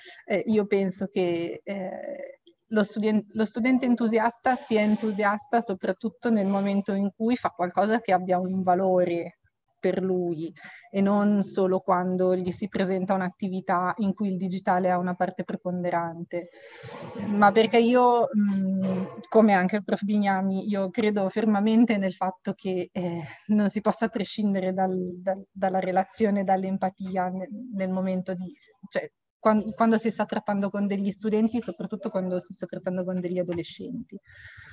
Io penso che lo studente entusiasta sia entusiasta soprattutto nel momento in cui fa qualcosa che abbia un valore per lui e non solo quando gli si presenta un'attività in cui il digitale ha una parte preponderante. Ma perché io, come anche il prof. Bignami, io credo fermamente nel fatto che non si possa prescindere dalla relazione, dall'empatia nel momento di... Cioè, quando si sta trattando con degli studenti, soprattutto quando si sta trattando con degli adolescenti.